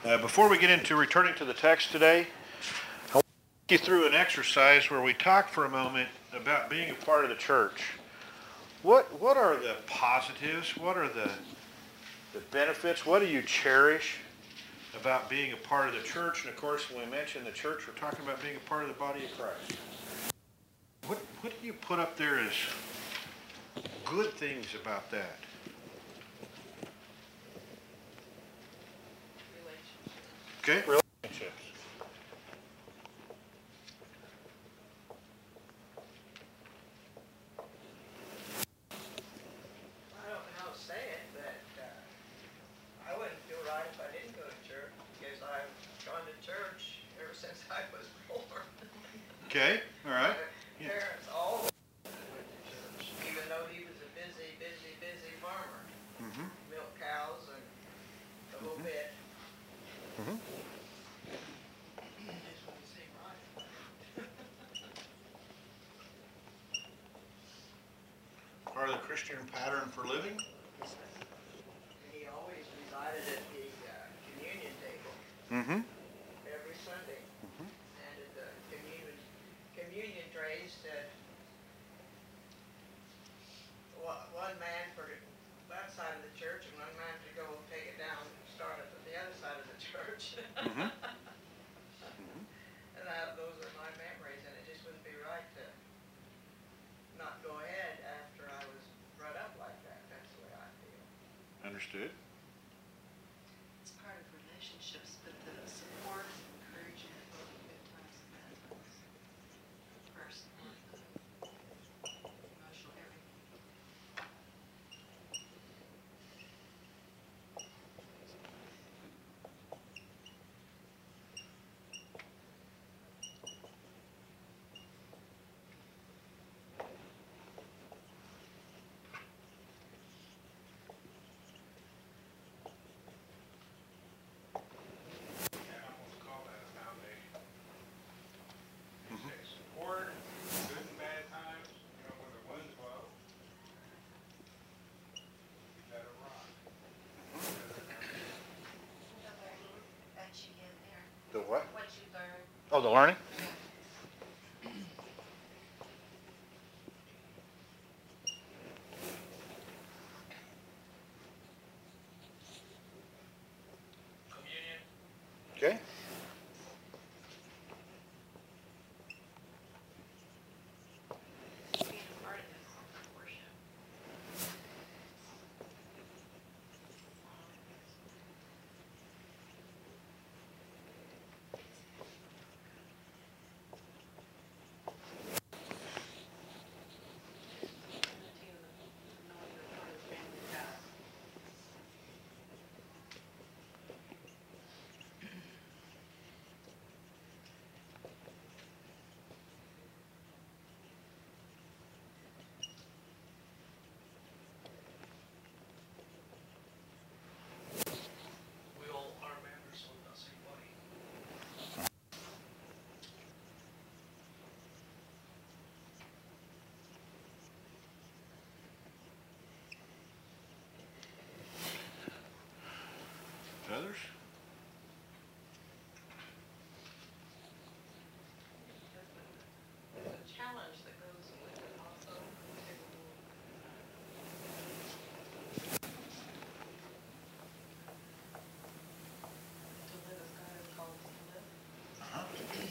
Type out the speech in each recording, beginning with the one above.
Before we get into returning to the text today, I want to take you through an exercise where we talk for a moment about being a part of the church. What are the positives? What are the benefits? What do you cherish about being a part of the church? And of course, when we mention the church, we're talking about being a part of the body of Christ. What do you put up there as good things about that? Okay, relationships. I don't know how to say it, but I wouldn't feel right if I didn't go to church because I've gone to church ever since I was born. Okay, all right. My parents all went to church, even though he was a busy farmer. Mm-hmm. Milk cows and the whole bit. Mm-hmm. It just wouldn't seem right. Part of the Christian pattern for living? And he always resided at the communion table Mm-hmm. every Sunday. Mm-hmm. And at the communion trays said one man for that side of the church and one man to go take it down and start it at the other side of the church. Mm-hmm. And those are my memories, and it just wouldn't be right to not go ahead after I was brought up like that. That's the way I feel. Understood. It's part of relationships, but the support and encouragement both good times and bad times. Prayer support, the emotional everything. Support, good and bad times, when the wind's low, you better rock. The learning that you get there, The what? what you learn. Oh, the learning? Communion. Okay. Being a part of this worship. Knowing you're part of the family of God. We all are members of the same body. Others? There's a challenge that goes with it also. To live as God has called us to live. Uh-huh.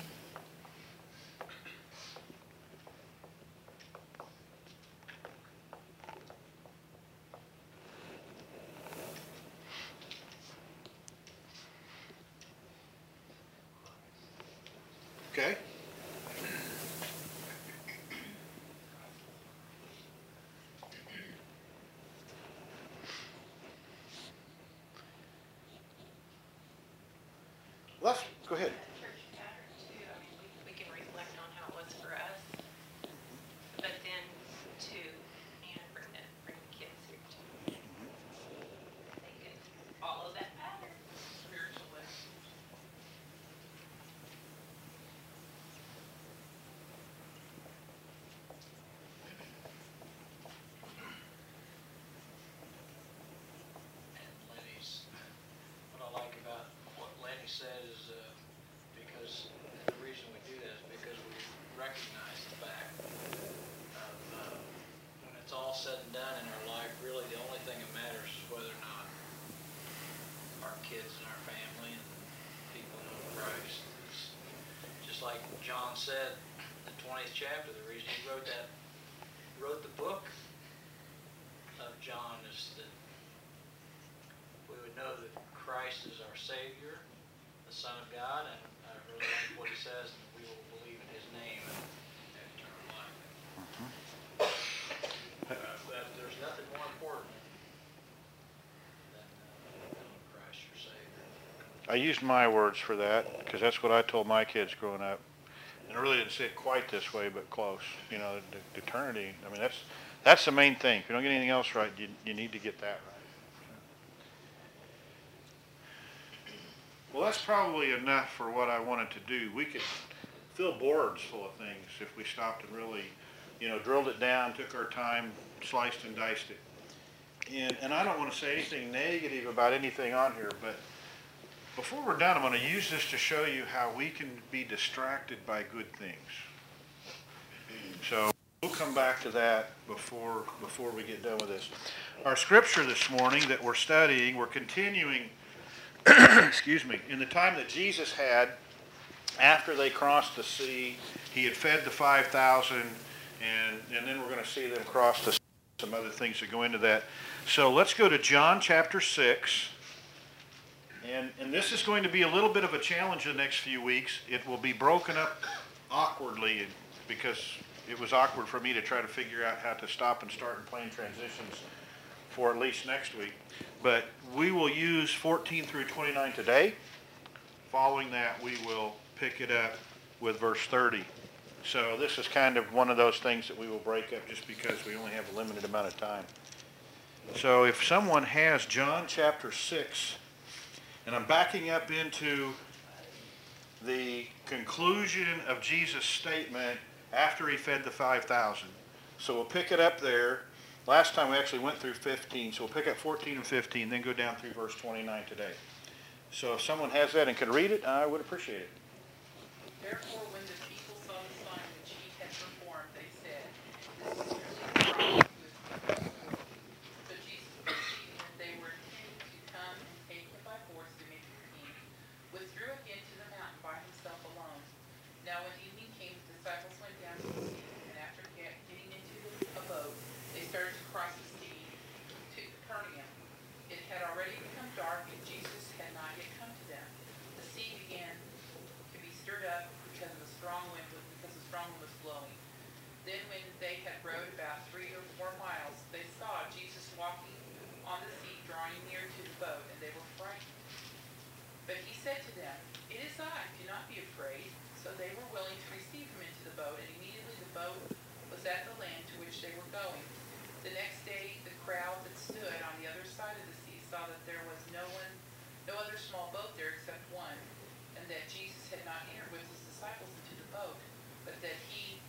Okay. Les, go ahead. Church pattern too, I mean, we can reflect on how it was for us, but then to, bring the kids here too. They can follow that pattern. Spiritual lessons. And Lenny's, what I like about what Lenny John said, the 20th chapter, the reason he wrote the book of John is that we would know that Christ is our Savior, the Son of God, and I really like what he says, and we will believe in his name and have eternal life. But there's nothing more important than knowing Christ your Savior. I used my words for that because that's what I told my kids growing up. And I really didn't say it quite this way, but close. You know, the eternity. I mean, that's the main thing. If you don't get anything else right, you need to get that right. Well, that's probably enough for what I wanted to do. We could fill boards full of things if we stopped and really, drilled it down, took our time, sliced and diced it. And I don't want to say anything negative about anything on here, but before we're done, I'm going to use this to show you how we can be distracted by good things. So we'll come back to that before we get done with this. Our scripture this morning that we're studying, we're continuing, excuse me, in the time that Jesus had after they crossed the sea. He had fed the 5,000, and then we're going to see them cross the sea, some other things that go into that. So let's go to John chapter 6. And this is going to be a little bit of a challenge the next few weeks. It will be broken up awkwardly because it was awkward for me to try to figure out how to stop and start and plan transitions for at least next week. But we will use 14 through 29 today. Following that, we will pick it up with verse 30. So this is kind of one of those things that we will break up just because we only have a limited amount of time. So if someone has John chapter 6, and I'm backing up into the conclusion of Jesus' statement after he fed the 5,000. So we'll pick it up there. Last time we actually went through 15, so we'll pick up 14 and 15, then go down through verse 29 today. So if someone has that and could read it, I would appreciate it. Therefore, when the people saw the sign which he had performed, they said, "This is truly the prophet who is to come." But Jesus, perceiving that they were intending to come and take him by force to make him king, withdrew again to the mountain by himself alone. Now when evening came, the disciples went down to the sea, and after getting into a boat, they started to cross the sea to Capernaum. It had already become dark, and Jesus had not yet come to them. The sea began to be stirred up because the strong wind was blowing. Then when they had rowed about 3 or 4 miles, they saw Jesus walking on the sea, drawing near to the boat, and they were frightened. But he said to them, "It is I, do not be afraid." So they were willing to receive him into the boat, and immediately the boat was at the land to which they were going. The next day the crowd that stood on the other side of the sea saw that there was no other small boat there except one, and that Jesus had not entered with his disciples into the boat, but that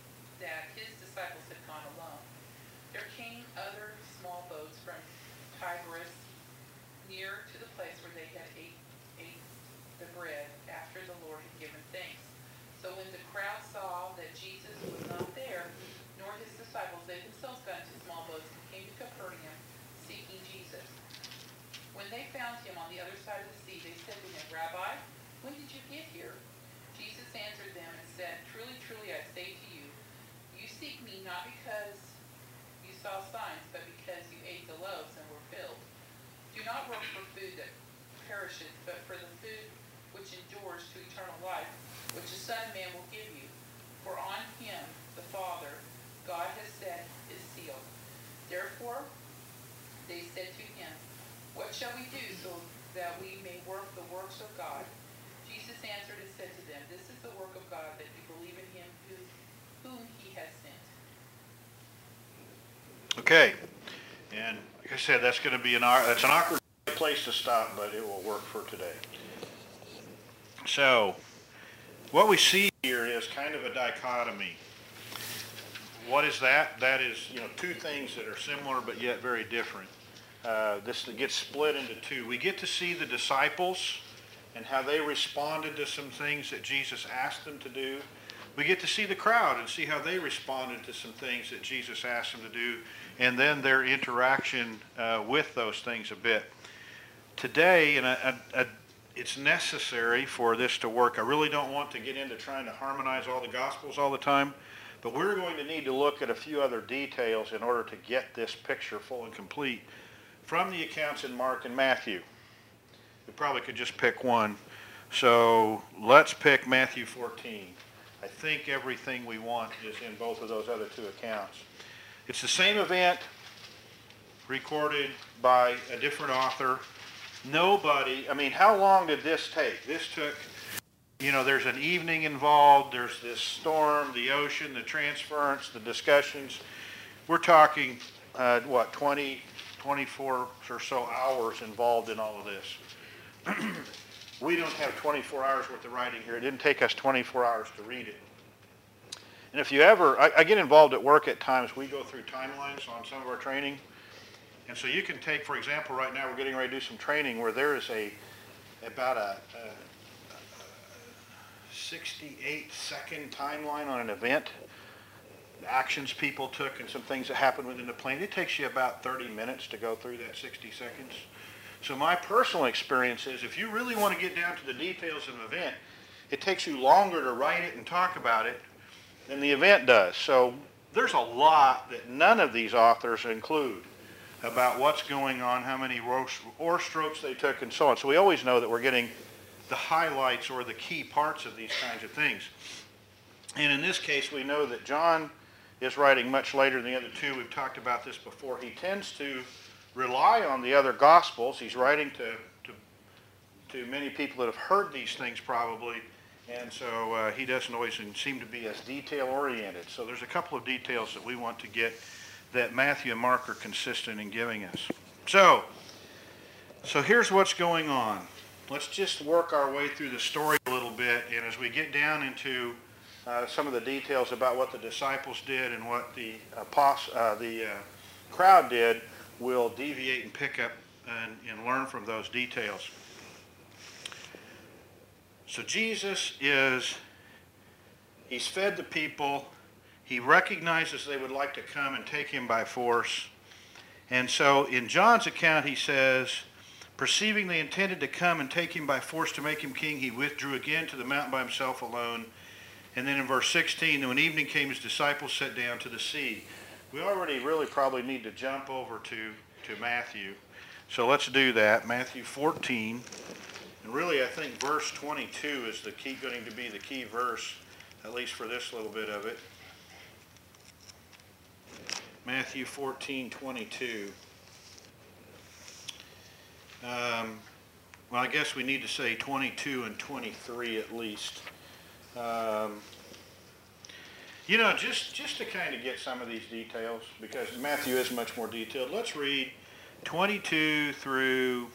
his disciples had gone alone. There came other small boats from Tiberias near to the place where they had ate the bread after the Lord had given thanks. So when the crowd saw that Jesus was not there, nor his disciples, they themselves got into small boats and came to Capernaum, seeking Jesus. When they found him on the other side of the sea, they said to him, "Rabbi, when did you get here?" Jesus answered them and said, "Truly, truly, I say to you, you seek me not because you saw signs, but because you ate the loaves and were filled. Do not work for food that perishes, but for the food which endures to eternal life, which the Son of Man will give you. For on him the Father, God has said, is sealed." Therefore they said to him, "What shall we do so that we may work the works of God?" Jesus answered and said to them, "This is the work of God, that you believe in him whom he has sent." Okay. And like I said, that's going to be that's an awkward place to stop, but it will work for today. So what we see here is kind of a dichotomy. What is that? That is, two things that are similar but yet very different. This gets split into two. We get to see the disciples and how they responded to some things that Jesus asked them to do. We get to see the crowd and see how they responded to some things that Jesus asked them to do, and then their interaction with those things a bit. Today, it's necessary for this to work. I really don't want to get into trying to harmonize all the Gospels all the time, but we're going to need to look at a few other details in order to get this picture full and complete from the accounts in Mark and Matthew. We probably could just pick one. So let's pick Matthew 14. I think everything we want is in both of those other two accounts. It's the same event recorded by a different author. How long did this take? This took, there's an evening involved, there's this storm, the ocean, the transference, the discussions. We're talking, 20, 24 or so hours involved in all of this. We don't have 24 hours worth of writing here. It didn't take us 24 hours to read it. And if you ever, I get involved at work at times, we go through timelines on some of our training. And so you can take, for example, right now we're getting ready to do some training where there is about a 68-second timeline on an event, the actions people took and some things that happened within the plane. It takes you about 30 minutes to go through that 60 seconds. So my personal experience is if you really want to get down to the details of an event, it takes you longer to write it and talk about it than the event does. So there's a lot that none of these authors include about what's going on, how many oar strokes they took, and so on. So we always know that we're getting the highlights or the key parts of these kinds of things. And in this case, we know that John is writing much later than the other two. We've talked about this before. He tends to rely on the other Gospels. He's writing to many people that have heard these things probably, and so he doesn't always seem to be as detail-oriented. So there's a couple of details that we want to get that Matthew and Mark are consistent in giving us. So here's what's going on. Let's just work our way through the story a little bit, and as we get down into some of the details about what the disciples did and what the crowd did, we'll deviate and pick up and learn from those details. So Jesus he's fed the people. He recognizes they would like to come and take him by force. And so in John's account, he says, perceiving they intended to come and take him by force to make him king, he withdrew again to the mountain by himself alone. And then in verse 16, when evening came, his disciples sat down to the sea. We already really probably need to jump over to Matthew. So let's do that. Matthew 14. And really, I think verse 22 is going to be the key verse, at least for this little bit of it. Matthew 14:22. Well, I guess we need to say 22 and 23 at least. Just to kind of get some of these details, because Matthew is much more detailed. Let's read 22 through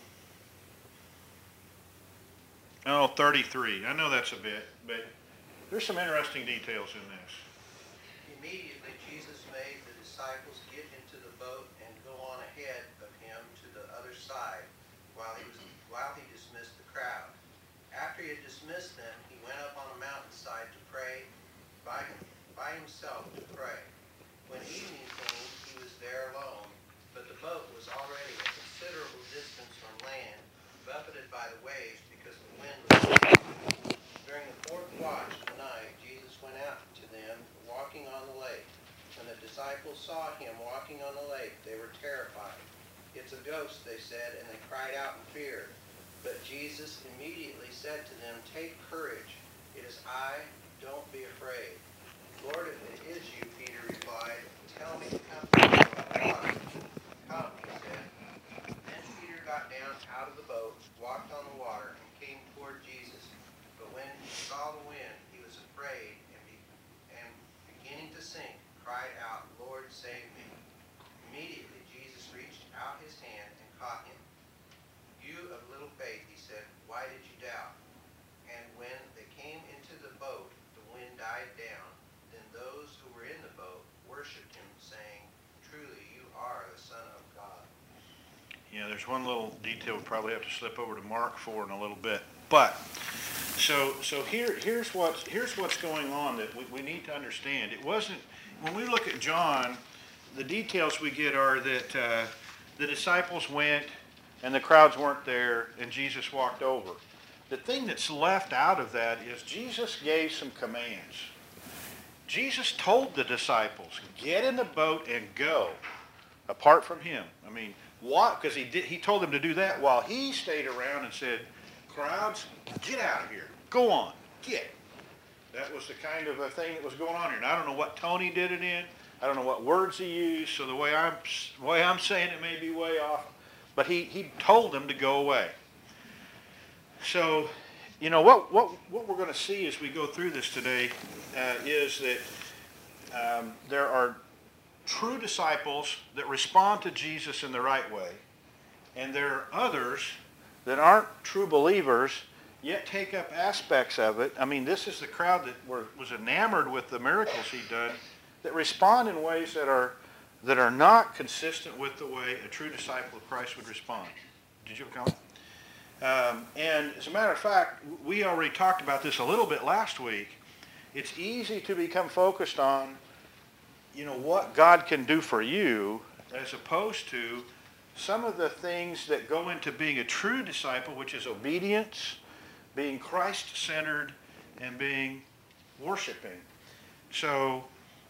33. I know that's a bit, but there's some interesting details in this. Immediately Jesus made the disciples get into the boat and go on ahead of him to the other side while he dismissed the crowd. After he had dismissed them, he went up on a mountainside to pray by himself to pray. When evening came, he was there alone, but the boat was already a considerable distance from land, buffeted by the waves because the wind was strong. During the fourth watch of the night, Jesus went out to them, walking on the lake. When the disciples saw him walking on the lake, they were terrified. "It's a ghost," they said, and they cried out in fear. But Jesus immediately said to them, "Take courage. It is I. Don't be afraid." "Lord, if it is you," Peter replied, "tell me to come to you on the water." "Come," he said. Then Peter got down out of the boat, walked on the water, and came toward Jesus. But when he saw the wind, he was afraid, and beginning to sink, cried out, "Lord, save me." Immediately Jesus reached out his hand and caught him. "You of little faith," he said, "why did you doubt?" And when they came into the boat, the wind died down. Then those who were in the boat worshipped him, saying, "Truly you are the Son of God." Yeah, there's one little detail we'll probably have to slip over to Mark for in a little bit. But so here's what's going on that we need to understand. It wasn't, when we look at John, the details we get are that the disciples went and the crowds weren't there and Jesus walked over. the thing that's left out of that is Jesus gave some commands. Jesus told the disciples, get in the boat and go, apart from him. I mean, why? Because he told them to do that while he stayed around and said, crowds, get out of here. Go on, get. That was the kind of a thing that was going on here. And I don't know what tone he did it in. I don't know what words he used, so the way I'm saying it may be way off. But he told them to go away. So, you know, what we're going to see as we go through this today is that there are true disciples that respond to Jesus in the right way. And there are others that aren't true believers, yet take up aspects of it. I mean, this is the crowd that was enamored with the miracles he'd done, that respond in ways that are not consistent with the way a true disciple of Christ would respond. Did you have a comment? And as a matter of fact, we already talked about this a little bit last week. It's easy to become focused on, you know, what God can do for you, as opposed to some of the things that go into being a true disciple, which is obedience, being Christ-centered, and being worshiping. So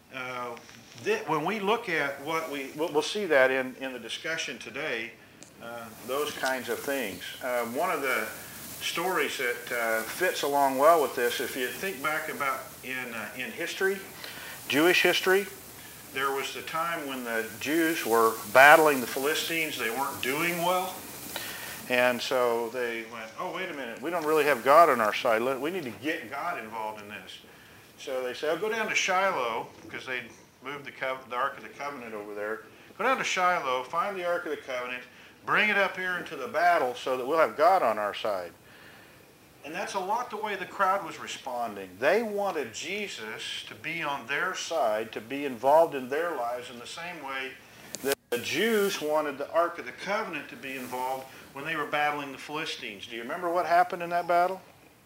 when we look at we'll see that in the discussion today, those kinds of things. One of the stories that fits along well with this, if you think back about in history, Jewish history, there was the time when the Jews were battling the Philistines. They weren't doing well. And so they went, oh, wait a minute, we don't really have God on our side. We need to get God involved in this. So they said, go down to Shiloh, because they'd moved the Ark of the Covenant over there. Go down to Shiloh, find the Ark of the Covenant, bring it up here into the battle so that we'll have God on our side. And that's a lot the way the crowd was responding. They wanted Jesus to be on their side, to be involved in their lives in the same way that the Jews wanted the Ark of the Covenant to be involved when they were battling the Philistines. Do you remember what happened in that battle?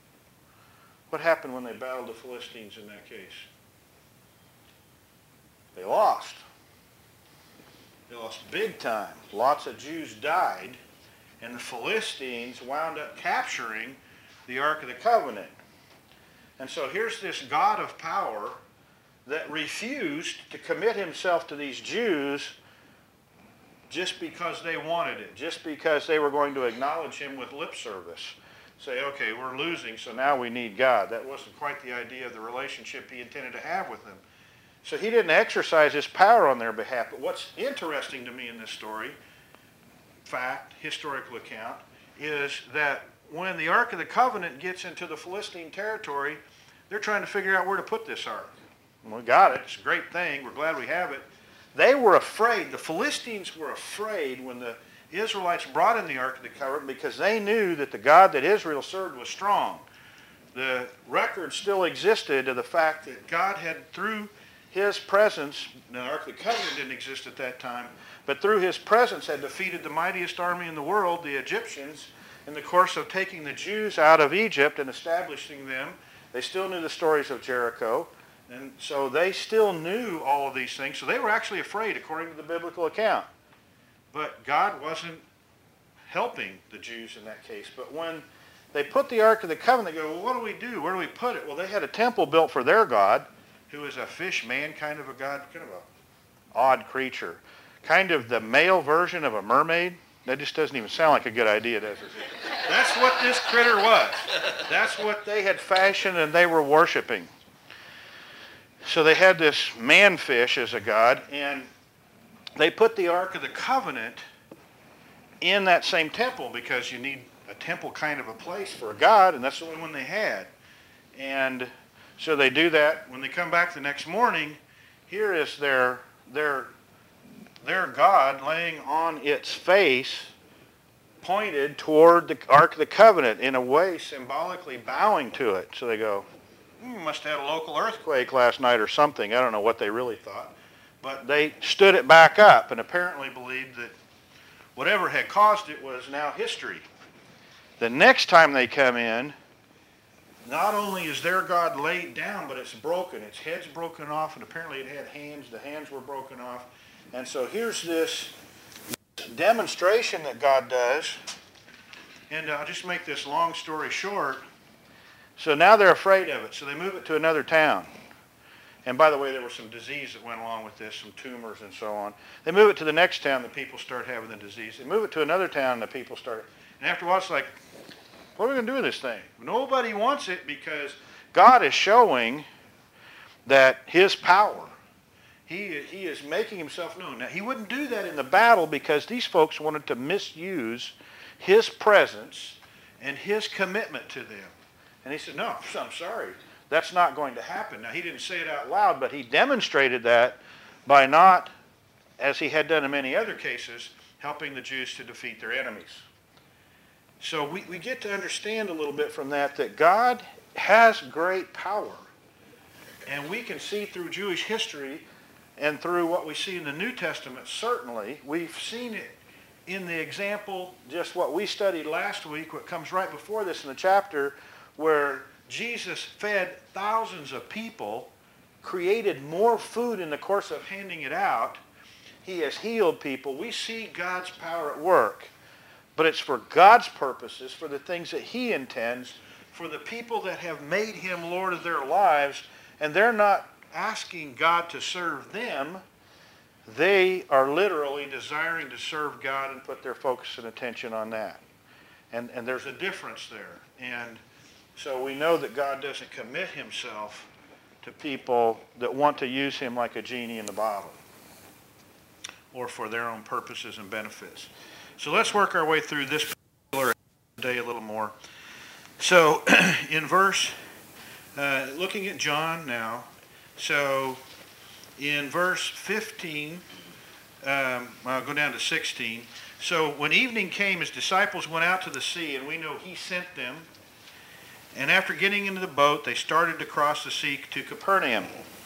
What happened when they battled the Philistines in that case? They lost. They lost big time. Lots of Jews died, and the Philistines wound up capturing the Ark of the Covenant. And so here's this God of power that refused to commit himself to these Jews just because they wanted it, just because they were going to acknowledge him with lip service. Say, okay, we're losing, so now we need God. That wasn't quite the idea of the relationship he intended to have with them. So he didn't exercise his power on their behalf. But what's interesting to me in this story, fact, historical account, is that when the Ark of the Covenant gets into the Philistine territory, they're trying to figure out where to put this ark. And we got it. It's a great thing. We're glad we have it. They were afraid. The Philistines were afraid when the Israelites brought in the Ark of the Covenant, because they knew that the God that Israel served was strong. The record still existed of the fact that God had, through his presence, the Ark of the Covenant didn't exist at that time, but through his presence had defeated the mightiest army in the world, the Egyptians, in the course of taking the Jews out of Egypt and establishing them. They still knew the stories of Jericho, and so they still knew all of these things. So they were actually afraid, according to the biblical account. But God wasn't helping the Jews in that case. But when they put the Ark of the Covenant, they go, well, what do we do? Where do we put it? Well, they had a temple built for their God, who is a fish man kind of a god, kind of an odd creature. Kind of the male version of a mermaid. That just doesn't even sound like a good idea, does it? That's what this critter was. That's what they had fashioned and they were worshiping. So they had this man-fish as a god, and they put the Ark of the Covenant in that same temple, because you need a temple kind of a place for a god, and that's the only one they had. And so they do that. When they come back the next morning, here is their God laying on its face, pointed toward the Ark of the Covenant, in a way symbolically bowing to it. So they go, must have had a local earthquake last night or something. I don't know what they really thought. But they stood it back up and apparently believed that whatever had caused it was now history. The next time they come in, not only is their God laid down, but it's broken. Its head's broken off, and apparently it had hands. The hands were broken off. And so here's this demonstration that God does And I'll just make this long story short. So now they're afraid of it, so they move it to another town. And by the way, there was some disease that went along with this, some tumors and so on. They move it to the next town, the people start having the disease. They move it to another town, the people start. And after a while, it's like, what are we going to do with this thing? Nobody wants it because God is showing that his power, he is making himself known. Now, he wouldn't do that in the battle because these folks wanted to misuse his presence and his commitment to them. And he said, no, I'm sorry. That's not going to happen. Now, he didn't say it out loud, but he demonstrated that by not, as he had done in many other cases, helping the Jews to defeat their enemies. So we get to understand a little bit from that God has great power. And we can see through Jewish history and through what we see in the New Testament, certainly, we've seen it in the example, just what we studied last week, what comes right before this in the chapter, where Jesus fed thousands of people, created more food in the course of handing it out. He has healed people. We see God's power at work. But it's for God's purposes, for the things that he intends, for the people that have made him Lord of their lives, and they're not asking God to serve them. They are literally desiring to serve God and put their focus and attention on that. And there's a difference there. And so we know that God doesn't commit himself to people that want to use him like a genie in the bottle or for their own purposes and benefits. So let's work our way through this particular day a little more. So in verse, looking at John now, so in verse 15, I'll go down to 16. So when evening came, his disciples went out to the sea, and we know he sent them. And after getting into the boat, they started to cross the sea to Capernaum.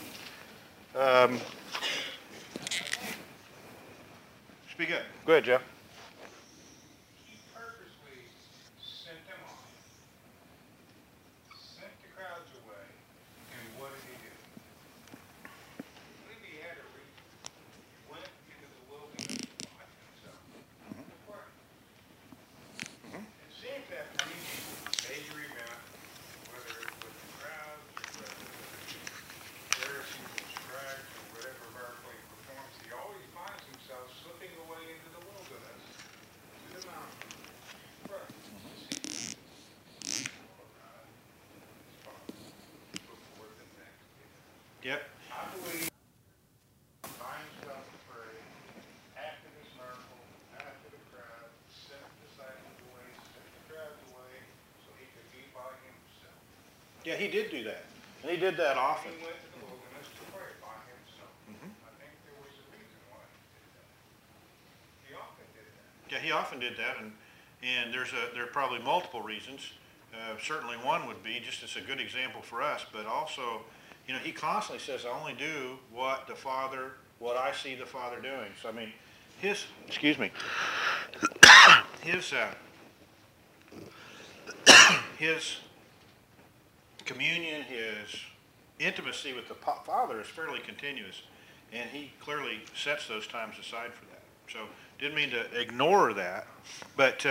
Speak up. Go ahead, Jeff. He purposely sent them off, sent the crowds away, and what did he do? I believe he had a reason. He went into the wilderness by himself to pray. It seems that reading major event, whether it was the crowds or whether it was the Pharisees and scribes or whatever miracle he performs, he always finds himself slipping away into the wilderness, to the mountain, to pray, to seek the will of God, his Father, before the next event. Yep. I believe he finds himself to pray after this miracle, after the crowd, sent the disciples away, sent the crowds away, so he could be by himself. Yeah, he did do that. And he did that often. He went to the wilderness to pray by himself. I think there was a reason why he did that. He often did that. Yeah, he often did that, and there are probably multiple reasons. Certainly one would be, just as a good example for us, but also, he constantly says, I only do what I see the Father doing. So, I mean, his communion, his intimacy with the Father is fairly continuous, and he clearly sets those times aside for that. So, didn't mean to ignore that, but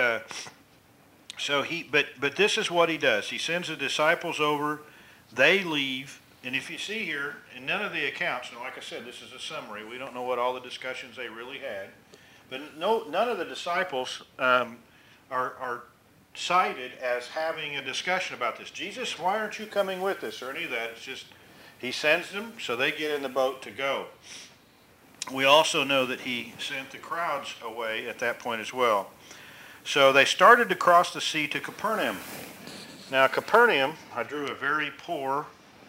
but this is what he does. He sends the disciples over. They leave, and if you see here, in none of the accounts, and like I said, this is a summary. We don't know what all the discussions they really had, but none of the disciples are cited as having a discussion about this. Jesus, why aren't you coming with us, or any of that? It's just he sends them, so they get in the boat to go. We also know that he sent the crowds away at that point as well. So they started to cross the sea to Capernaum. Now Capernaum, I drew a very poor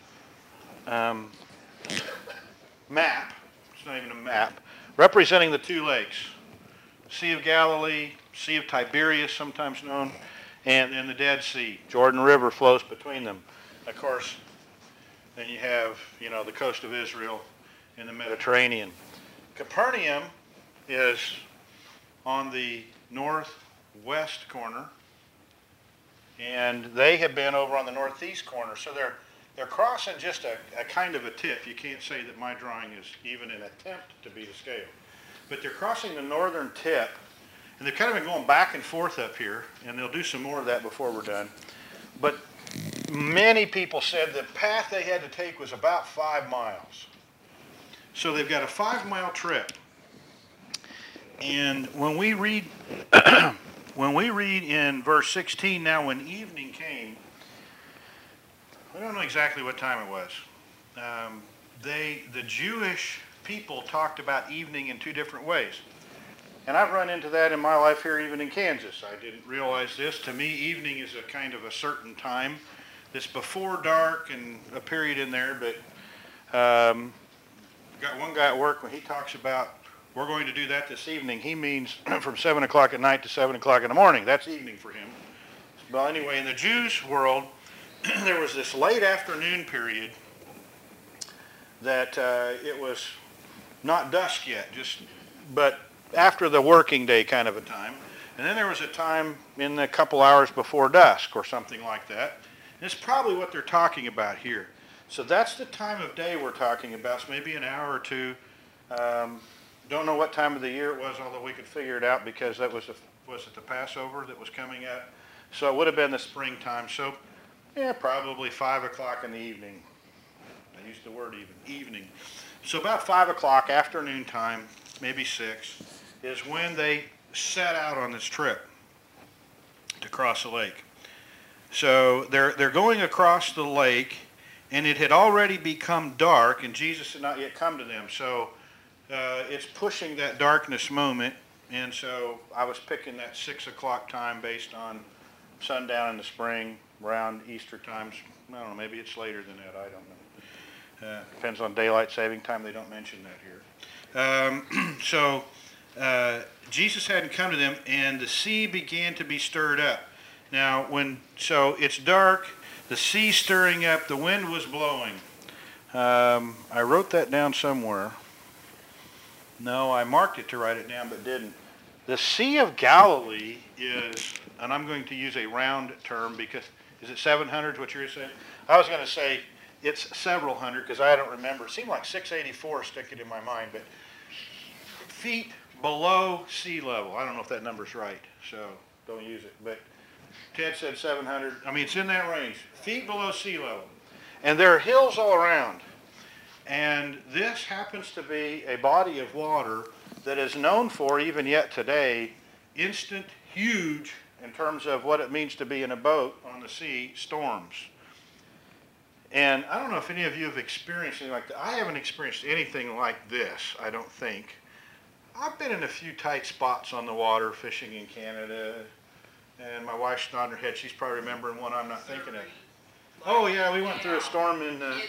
map. It's not even a map. Representing the two lakes. Sea of Galilee, Sea of Tiberias, sometimes known, and the Dead Sea. Jordan River flows between them. Of course, then you have, the coast of Israel in the Mediterranean. Capernaum is on the northwest corner, and they have been over on the northeast corner. So they're crossing just a kind of a tip. You can't say that my drawing is even an attempt to be to scale. But they're crossing the northern tip, And they've kind of been going back and forth up here, and they'll do some more of that before we're done. But many people said the path they had to take was about 5 miles. So they've got a 5-mile trip. And when we read in verse 16, now when evening came, we don't know exactly what time it was. The Jewish people talked about evening in 2 different ways. And I've run into that in my life here, even in Kansas. I didn't realize this. To me, evening is a kind of a certain time. It's before dark and a period in there, but got one guy at work when he talks about we're going to do that this evening, he means from 7 o'clock at night to 7 o'clock in the morning. That's evening for him. Well, anyway, in the Jews' world, there was this late afternoon period that it was not dusk yet, but after the working day kind of a time. And then there was a time in the couple hours before dusk or something like that. And it's probably what they're talking about here. So that's the time of day we're talking about. So maybe an hour or two. Don't know what time of the year it was, although we could figure it out because that was it the Passover that was coming up? So it would have been the springtime. So yeah, probably 5 o'clock in the evening. I used the word evening. So about 5 o'clock, afternoon time, maybe 6, is when they set out on this trip to cross the lake. So they're going across the lake, and it had already become dark, and Jesus had not yet come to them. So it's pushing that darkness moment, and so I was picking that 6 o'clock time based on sundown in the spring, around Easter times. I don't know, maybe it's later than that, I don't know. Depends on daylight saving time, they don't mention that here. So Jesus hadn't come to them, and the sea began to be stirred up. Now, so it's dark, the sea stirring up, the wind was blowing. I wrote that down somewhere. No, I marked it to write it down, but didn't. The Sea of Galilee is, and I'm going to use a round term because, is it 700 what you're saying? I was going to say it's several hundred because I don't remember. It seemed like 684 sticking in my mind, but feet below sea level. I don't know if that number's right, so don't use it. But Ted said 700. I mean, it's in that range. Feet below sea level. And there are hills all around. And this happens to be a body of water that is known for, even yet today, instant, huge, in terms of what it means to be in a boat on the sea, storms. And I don't know if any of you have experienced anything like that. I haven't experienced anything like this, I don't think. I've been in a few tight spots on the water fishing in Canada, and my wife's nodding her head. She's probably remembering one I'm not thinking of. Oh yeah, we went through a storm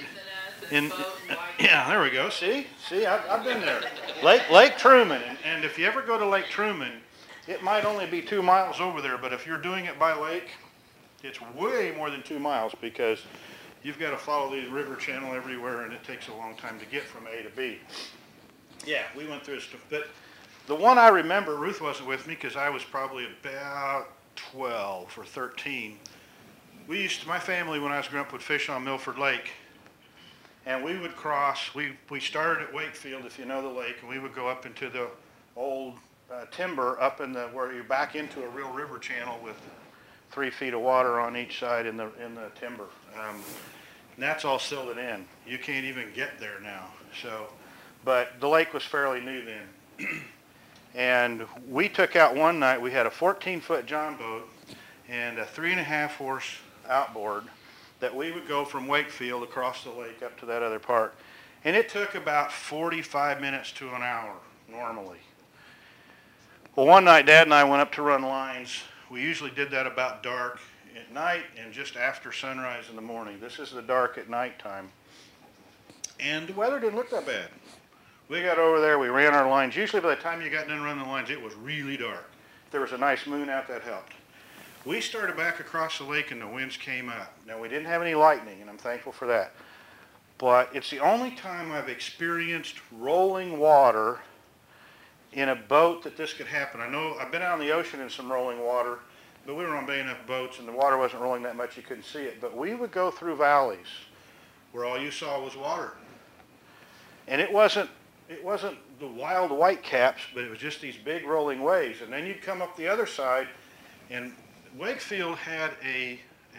yeah, there we go. See, I've been there. Lake Truman, and if you ever go to Lake Truman, it might only be 2 miles over there, but if you're doing it by lake, it's way more than 2 miles because you've got to follow the river channel everywhere, and it takes a long time to get from A to B. Yeah, we went through stuff, but the one I remember, Ruth wasn't with me because I was probably about 12 or 13. My family, when I was growing up, would fish on Milford Lake. And we would cross, we started at Wakefield, if you know the lake, and we would go up into the old timber up in where you're back into a real river channel with 3 feet of water on each side in the timber. And that's all silted in. You can't even get there now. So, but the lake was fairly new then. And we took out one night, we had a 14-foot John boat and a 3.5 horse outboard that we would go from Wakefield across the lake up to that other part. And it took about 45 minutes to an hour normally. Well, one night Dad and I went up to run lines. We usually did that about dark at night and just after sunrise in the morning. This is the dark at night time. And the weather didn't look that bad. We got over there, we ran our lines. Usually by the time you got done running the lines, it was really dark. If there was a nice moon out, that helped. We started back across the lake and the winds came up. Now, we didn't have any lightning, and I'm thankful for that. But it's the only time I've experienced rolling water in a boat that this could happen. I know I've been out on the ocean in some rolling water, but we were on big enough boats and the water wasn't rolling that much you couldn't see it. But we would go through valleys where all you saw was water. And it wasn't it wasn't the wild white caps, but it was just these big rolling waves. And then you'd come up the other side, and Wakefield had a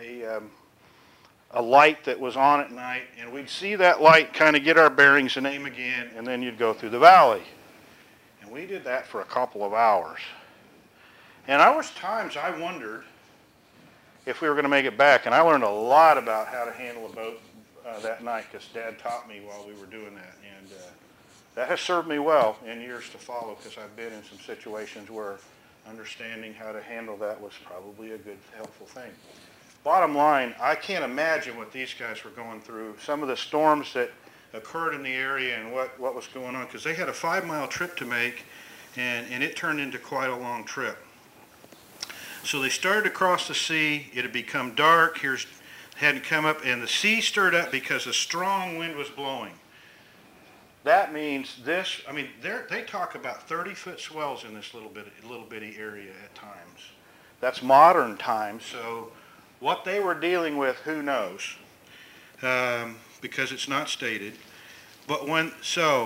light that was on at night, and we'd see that light kind of get our bearings and aim again, and then you'd go through the valley. And we did that for a couple of hours. And there was times I wondered if we were going to make it back, and I learned a lot about how to handle a boat that night because Dad taught me while we were doing that. And that has served me well in years to follow because I've been in some situations where understanding how to handle that was probably a good, helpful thing. Bottom line, I can't imagine what these guys were going through. Some of the storms that occurred in the area and what was going on, because they had a 5-mile trip to make, and it turned into quite a long trip. So they started to cross the sea. It had become dark. Hadn't come up, and the sea stirred up because a strong wind was blowing. That means this. I mean, they talk about 30-foot swells in this little bitty area at times. That's modern times. So what they were dealing with, who knows? Because it's not stated. But when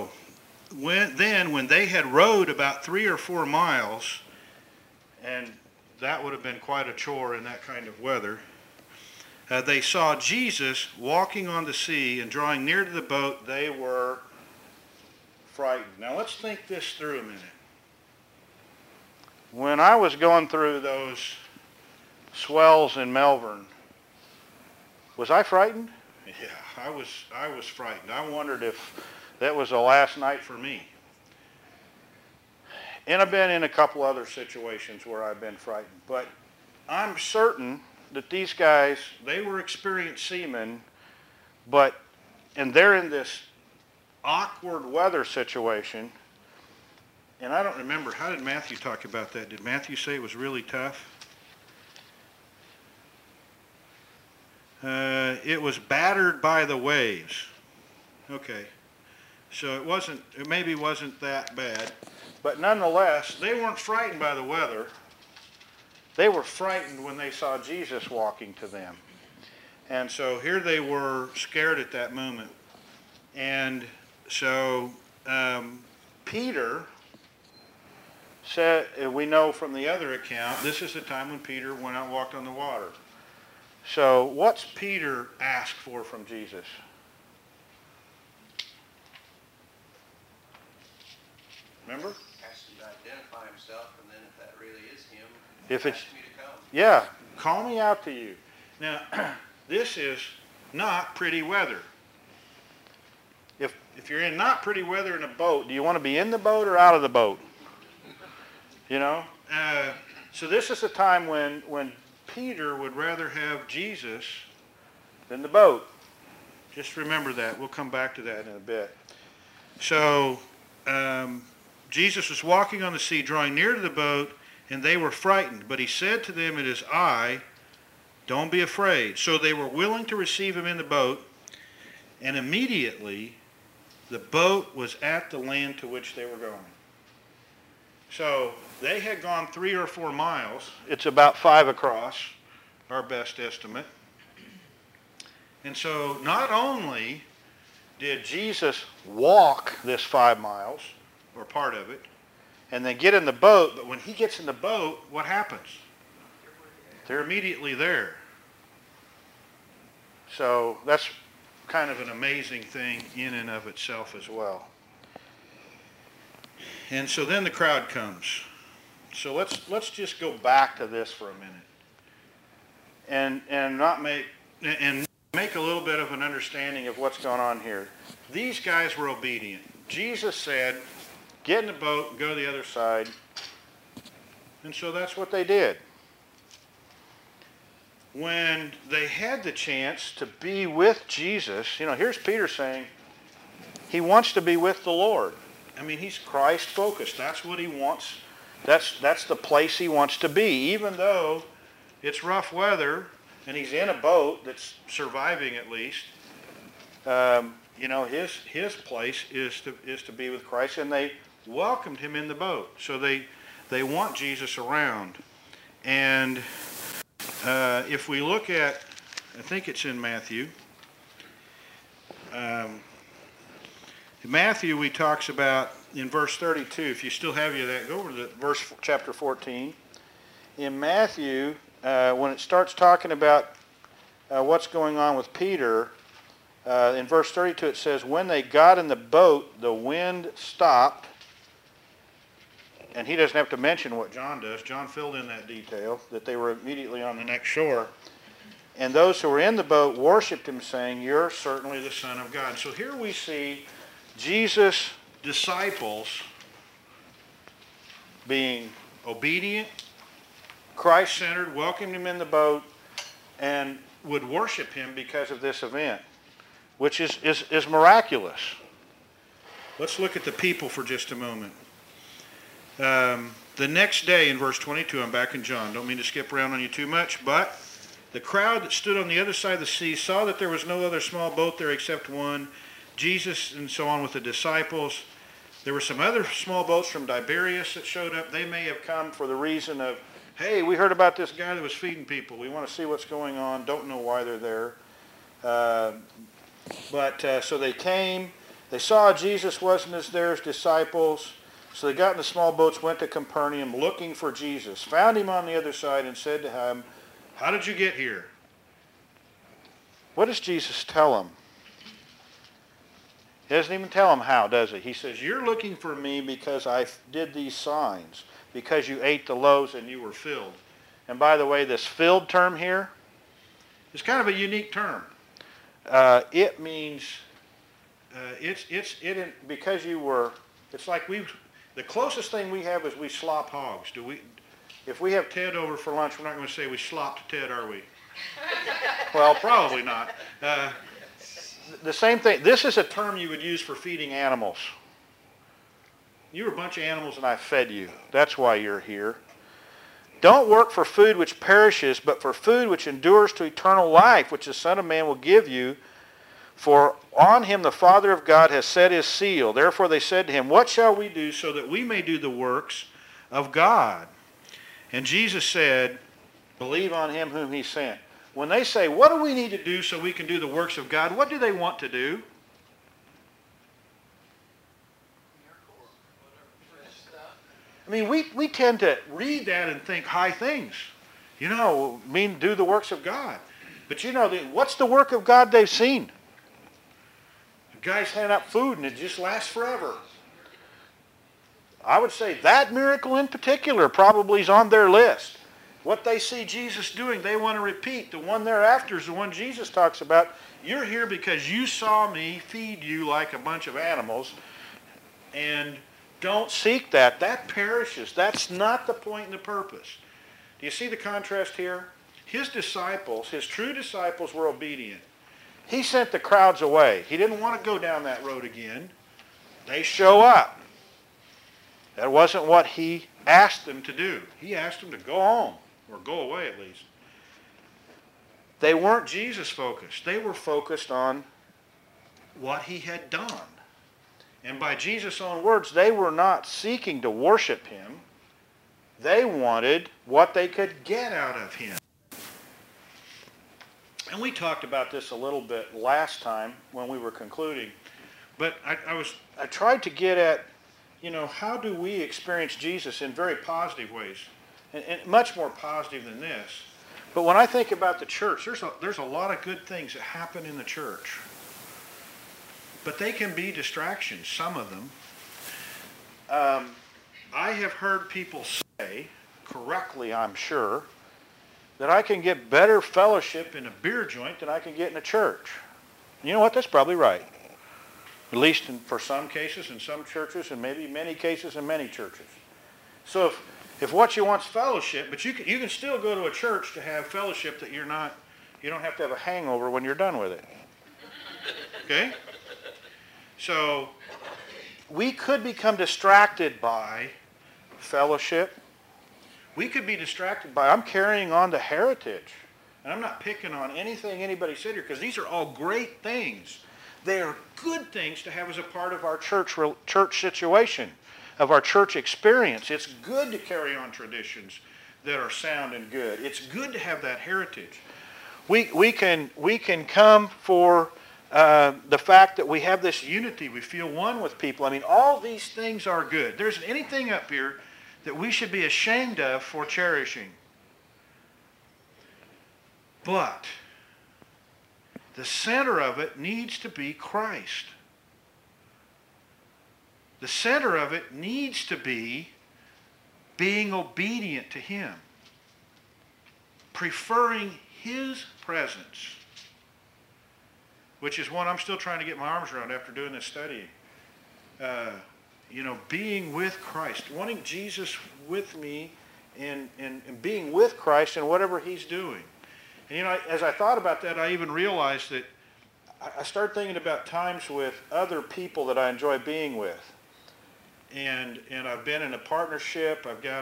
they had rowed about 3 or 4 miles, and that would have been quite a chore in that kind of weather, they saw Jesus walking on the sea, and drawing near to the boat, they were frightened. Now let's think this through a minute. When I was going through those swells in Melbourne, was I frightened? Yeah, I was frightened. I wondered if that was the last night for me. And I've been in a couple other situations where I've been frightened. But I'm certain that these guys, they were experienced seamen, and they're in this awkward weather situation. And I don't remember, how did Matthew talk about that? Did Matthew say it was really tough? It was battered by the waves. Okay. So it maybe wasn't that bad. But nonetheless, they weren't frightened by the weather. They were frightened when they saw Jesus walking to them. And so here they were, scared at that moment. And so Peter said, we know from the other account, this is the time when Peter went out and walked on the water. So what's Peter asked for from Jesus? Remember? Asked him to identify himself, and then if that really is him, If it's, asked me to come. yeah, call me out to you. Now, this is not pretty weather. If you're in not pretty weather in a boat, do you want to be in the boat or out of the boat? You know? So this is a time when Peter would rather have Jesus than the boat. Just remember that. We'll come back to that in a bit. So Jesus was walking on the sea, drawing near to the boat, and they were frightened. But he said to them, "It is I, don't be afraid." So they were willing to receive him in the boat, and immediately the boat was at the land to which they were going. So they had gone 3 or 4 miles. It's about 5 across, our best estimate. And so not only did Jesus walk this 5 miles, or part of it, and then get in the boat, but when he gets in the boat, what happens? They're immediately there. So that's kind of an amazing thing in and of itself as well. And so then the crowd comes. So let's just go back to this for a minute, and make a little bit of an understanding of what's going on here. These guys were obedient. Jesus said, "Get in the boat and go to the other side," and so that's what they did. When they had the chance to be with Jesus, here's Peter saying he wants to be with the Lord. I mean, he's Christ-focused. That's what he wants. That's the place he wants to be. Even though it's rough weather and he's in a boat that's surviving at least, his place is to be with Christ, and they welcomed him in the boat. So they want Jesus around. And if we look at, I think it's in Matthew. In Matthew, we talks about in verse 32, if you still have that, go over to chapter 14. In Matthew, when it starts talking about what's going on with Peter, in verse 32 it says, when they got in the boat, the wind stopped. And he doesn't have to mention what John does. John filled in that detail, that they were immediately on the next shore. And those who were in the boat worshipped him, saying, you're certainly the Son of God. So here we see Jesus' disciples being obedient, Christ-centered, welcomed him in the boat, and would worship him because of this event, which is miraculous. Let's look at the people for just a moment. The next day in verse 22, I'm back in John. Don't mean to skip around on you too much, but the crowd that stood on the other side of the sea saw that there was no other small boat there except one, Jesus and so on with the disciples. There were some other small boats from Tiberias that showed up. They may have come for the reason of, hey, we heard about this guy that was feeding people. We want to see what's going on. Don't know why they're there. So they came. They saw Jesus wasn't as there as disciples. So they got in the small boats, went to Capernaum looking for Jesus, found him on the other side and said to him, how did you get here? What does Jesus tell them? He doesn't even tell them how, does he? He says, you're looking for me because I did these signs, because you ate the loaves and you were filled. And by the way, this filled term here is kind of a unique term. It means, because you were, it's like the closest thing we have is we slop hogs. If we have Ted over for lunch, we're not going to say we slopped Ted, are we? Well, probably not. The same thing. This is a term you would use for feeding animals. You're a bunch of animals and I fed you. That's why you're here. Don't work for food which perishes, but for food which endures to eternal life, which the Son of Man will give you. For on him the Father of God has set his seal. Therefore they said to him, what shall we do so that we may do the works of God? And Jesus said, believe on him whom he sent. When they say, what do we need to do so we can do the works of God? What do they want to do? I mean, we tend to read that and think high things. Mean do the works of God. But what's the work of God they've seen? Guys handing out food and it just lasts forever. I would say that miracle in particular probably is on their list. What they see Jesus doing, they want to repeat. The one thereafter is the one Jesus talks about. You're here because you saw me feed you like a bunch of animals, and don't seek that. That perishes. That's not the point and the purpose. Do you see the contrast here? His disciples, his true disciples, were obedient. He sent the crowds away. He didn't want to go down that road again. They show up. That wasn't what he asked them to do. He asked them to go home, or go away at least. They weren't Jesus focused. They were focused on what he had done. And by Jesus' own words, they were not seeking to worship him. They wanted what they could get out of him. And we talked about this a little bit last time when we were concluding. But I tried to get at, how do we experience Jesus in very positive ways? And much more positive than this. But when I think about the church, there's a lot of good things that happen in the church. But they can be distractions, some of them. I have heard people say, correctly I'm sure, that I can get better fellowship in a beer joint than I can get in a church. You know what? That's probably right. At least for some cases in some churches, and maybe many cases in many churches. So if what you want is fellowship, but you can still go to a church to have fellowship that you don't have to have a hangover when you're done with it. Okay? So we could become distracted by fellowship. We could be distracted by, I'm carrying on the heritage. And I'm not picking on anything anybody said here, because these are all great things. They are good things to have as a part of our church situation, of our church experience. It's good to carry on traditions that are sound and good. It's good to have that heritage. We can come for the fact that we have this unity, we feel one with people. I mean, all these things are good. There isn't anything up here that we should be ashamed of for cherishing. But the center of it needs to be Christ. The center of it needs to be being obedient to Him, preferring His presence, which is one I'm still trying to get my arms around after doing this study. Being with Christ, wanting Jesus with me and being with Christ in whatever He's doing. And as I thought about that, I even realized that I started thinking about times with other people that I enjoy being with. And I've been in a partnership. I've got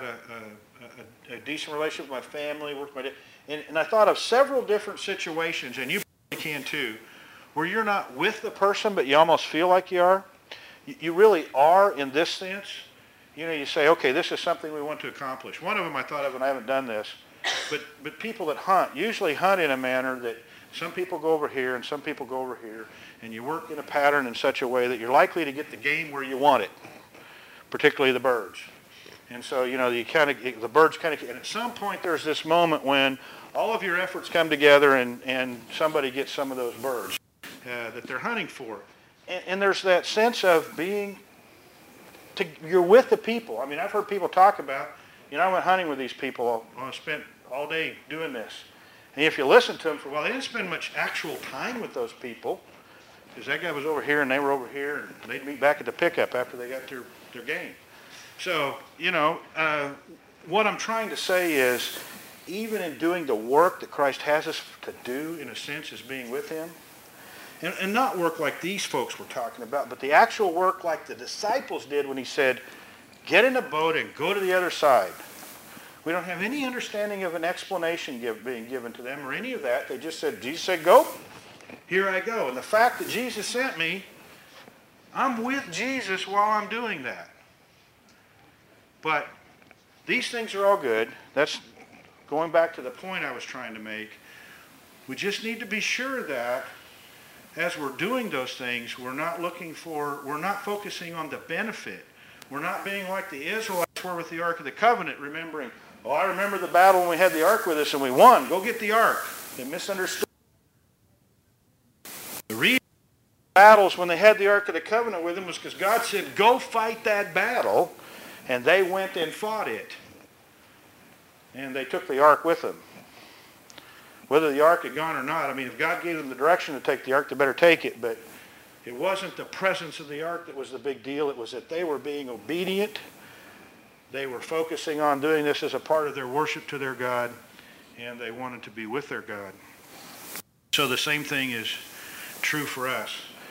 a decent relationship with my family. Work with and I thought of several different situations, and you can too, where you're not with the person, but you almost feel like you are. You really are in this sense. You say, okay, this is something we want to accomplish. One of them I thought of, and I haven't done this, but people that hunt usually hunt in a manner that some people go over here and some people go over here, and you work in a pattern in such a way that you're likely to get the game where you want it, particularly the birds. And so, the birds and at some point there's this moment when all of your efforts come together and somebody gets some of those birds that they're hunting for. And there's that sense of you're with the people. I mean, I've heard people talk about, I went hunting with these people. I spent all day doing this. And if you listen to them for a while, they didn't spend much actual time with those people, because that guy was over here and they were over here, and they'd meet back at the pickup after they got their game. So, what I'm trying to say is, even in doing the work that Christ has us to do, in a sense, is being with Him. And not work like these folks were talking about, but the actual work like the disciples did when He said, get in a boat and go to the other side. We don't have any understanding of an explanation being given to them or any of that. They just said, Jesus said, go. Here I go. And the fact that Jesus sent me, I'm with Jesus while I'm doing that. But these things are all good. That's going back to the point I was trying to make. We just need to be sure that as we're doing those things, we're not focusing on the benefit. We're not being like the Israelites were with the Ark of the Covenant, remembering, I remember the battle when we had the Ark with us and we won. Go get the Ark. They misunderstood. The reason battles when they had the Ark of the Covenant with them was because God said, go fight that battle. And they went and fought it. And they took the Ark with them. Whether the Ark had gone or not, if God gave them the direction to take the Ark, they better take it. But it wasn't the presence of the Ark that was the big deal. It was that they were being obedient. They were focusing on doing this as a part of their worship to their God. And they wanted to be with their God. So the same thing is true for us.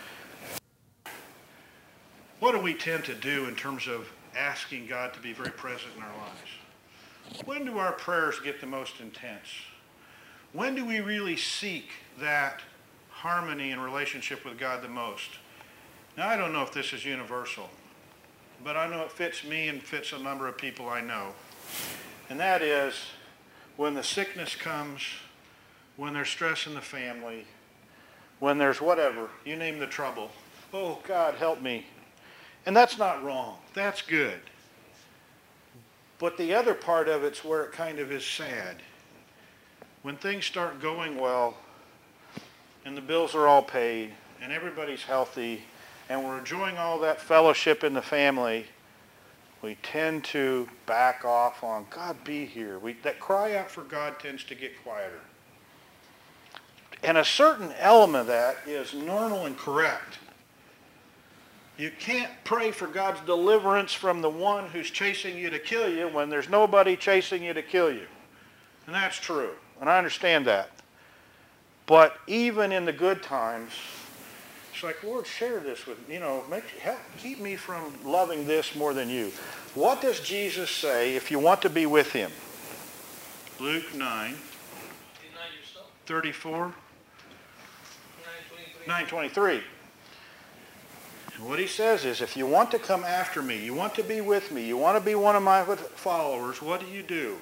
What do we tend to do in terms of asking God to be very present in our lives? When do our prayers get the most intense? When do we really seek that harmony and relationship with God the most? Now, I don't know if this is universal, but I know it fits me and fits a number of people I know. And that is when the sickness comes, when there's stress in the family, when there's whatever, you name the trouble. Oh, God, help me. And that's not wrong. That's good. But the other part of it's where it kind of is sad. When things start going well, and the bills are all paid, and everybody's healthy, and we're enjoying all that fellowship in the family, we tend to back off on, God, be here. That cry out for God tends to get quieter. And a certain element of that is normal and correct. You can't pray for God's deliverance from the one who's chasing you to kill you when there's nobody chasing you to kill you. And that's true. And I understand that. But even in the good times, it's like, Lord, share this with me. Help keep me from loving this more than you. What does Jesus say if you want to be with Him? Luke 9, 34, 9:23. And what He says is, if you want to come after me, you want to be with me, you want to be one of my followers, what do?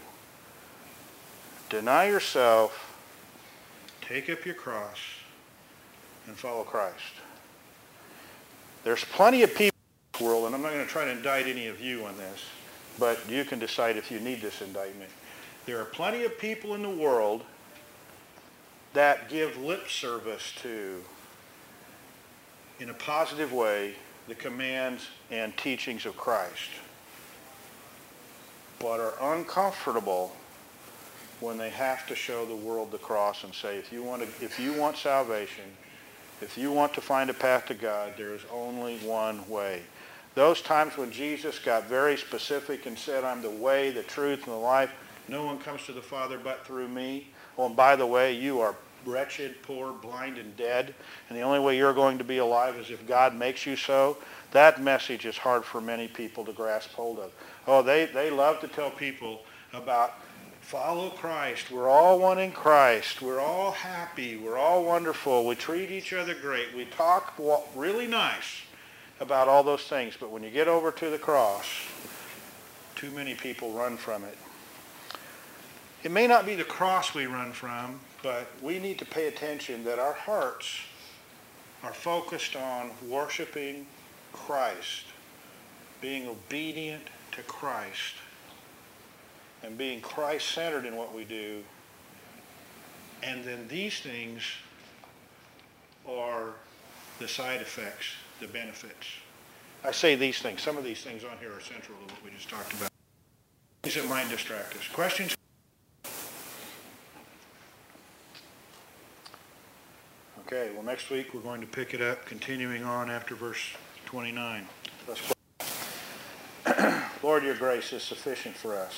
Deny yourself, take up your cross, and follow Christ. There's plenty of people in this world, and I'm not going to try to indict any of you on this, but you can decide if you need this indictment. There are plenty of people in the world that give lip service to, in a positive way, the commands and teachings of Christ, but are uncomfortable when they have to show the world the cross and say, if you want salvation, if you want to find a path to God, there is only one way. Those times when Jesus got very specific and said, I'm the way, the truth, and the life, no one comes to the Father but through me. Oh, and by the way, you are wretched, poor, blind, and dead, and the only way you're going to be alive is if God makes you so. That message is hard for many people to grasp hold of. Oh, they love to tell people about follow Christ. We're all one in Christ. We're all happy. We're all wonderful. We treat each other great. We talk really nice about all those things. But when you get over to the cross, too many people run from it. It may not be the cross we run from, but we need to pay attention that our hearts are focused on worshiping Christ, being obedient to Christ, and being Christ-centered in what we do. And then these things are the side effects, the benefits. I say these things. Some of these things on here are central to what we just talked about. Things that might distract us. Questions? Okay, well, next week we're going to pick it up, continuing on after verse 29. Let's pray. Lord, your grace is sufficient for us.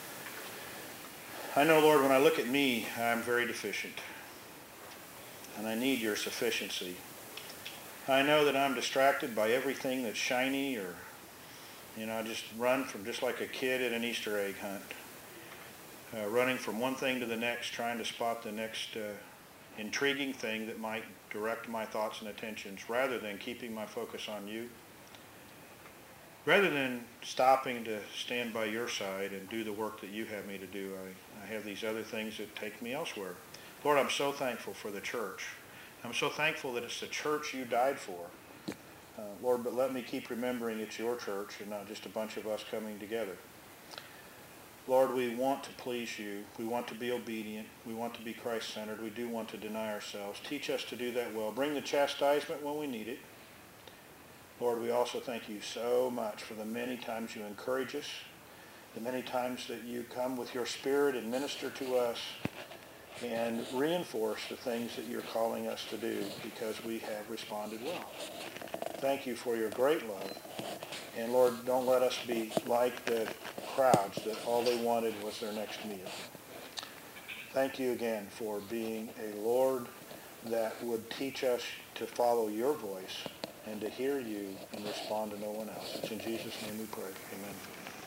I know, Lord, when I look at me, I'm very deficient. And I need your sufficiency. I know that I'm distracted by everything that's shiny or, I just run from just like a kid at an Easter egg hunt. Running from one thing to the next, trying to spot the next intriguing thing that might direct my thoughts and attentions rather than keeping my focus on you. Rather than stopping to stand by your side and do the work that you have me to do, I have these other things that take me elsewhere. Lord, I'm so thankful for the church. I'm so thankful that it's the church you died for. Lord, but let me keep remembering it's your church and not just a bunch of us coming together. Lord, we want to please you. We want to be obedient. We want to be Christ-centered. We do want to deny ourselves. Teach us to do that well. Bring the chastisement when we need it. Lord, we also thank you so much for the many times you encourage us, the many times that you come with your Spirit and minister to us and reinforce the things that you're calling us to do because we have responded well. Thank you for your great love. And Lord, don't let us be like the crowds that all they wanted was their next meal. Thank you again for being a Lord that would teach us to follow your voice and to hear you and respond to no one else. It's in Jesus' name we pray. Amen.